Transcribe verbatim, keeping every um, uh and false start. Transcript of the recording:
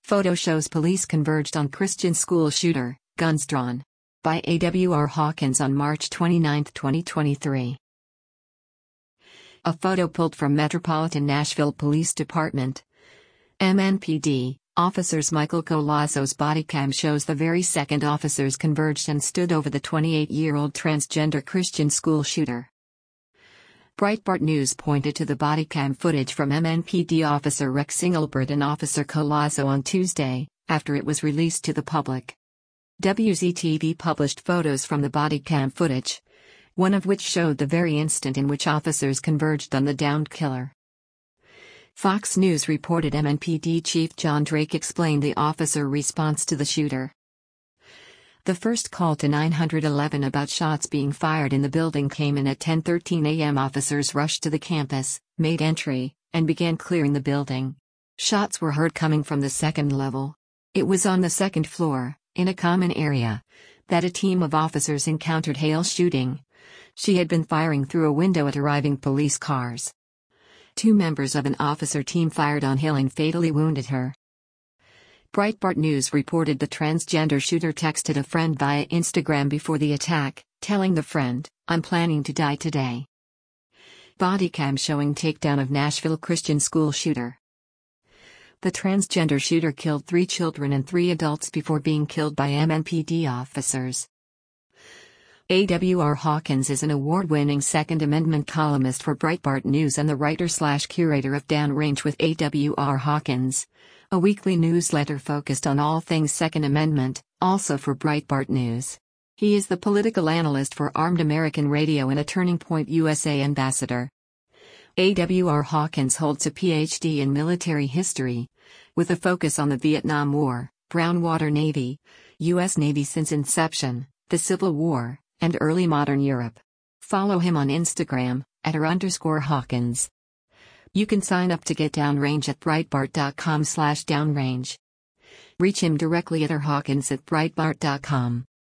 Photo shows police converged on Christian school shooter, guns drawn. By A W R Hawkins on March twenty-ninth, twenty twenty-three. A photo pulled from Metropolitan Nashville Police Department. M N P D, officers Michael Collazo's body cam shows the very second officers converged and stood over the twenty-eight-year-old transgender Christian school shooter. Breitbart News pointed to the body cam footage from M N P D officer Rex Engelbert and officer Collazo on Tuesday, after it was released to the public. W Z T V published photos from the body cam footage, one of which showed the very instant in which officers converged on the downed killer. Fox News reported M N P D Chief John Drake explained the officer response to the shooter. The first call to nine one one about shots being fired in the building came in at ten thirteen a m Officers rushed to the campus, made entry, and began clearing the building. Shots were heard coming from the second level. It was on the second floor, in a common area, that a team of officers encountered Hale shooting. She had been firing through a window at arriving police cars. Two members of an officer team fired on Hale and fatally wounded her. Breitbart News reported the transgender shooter texted a friend via Instagram before the attack, telling the friend, "I'm planning to die today." Bodycam showing takedown of Nashville Christian school shooter. The transgender shooter killed three children and three adults before being killed by M N P D officers. A W R Hawkins is an award-winning Second Amendment columnist for Breitbart News and the writer-slash-curator of Downrange with A W R Hawkins, a weekly newsletter focused on all things Second Amendment, also for Breitbart News. He is the political analyst for Armed American Radio and a Turning Point U S A ambassador. A W R Hawkins holds a P H D in military history, with a focus on the Vietnam War, Brown Water Navy, U S Navy since inception, the Civil War, and early modern Europe. Follow him on Instagram, at r underscore Hawkins. You can sign up to get Downrange at breitbart dot com slash downrange. Reach him directly at r hawkins at breitbart dot com.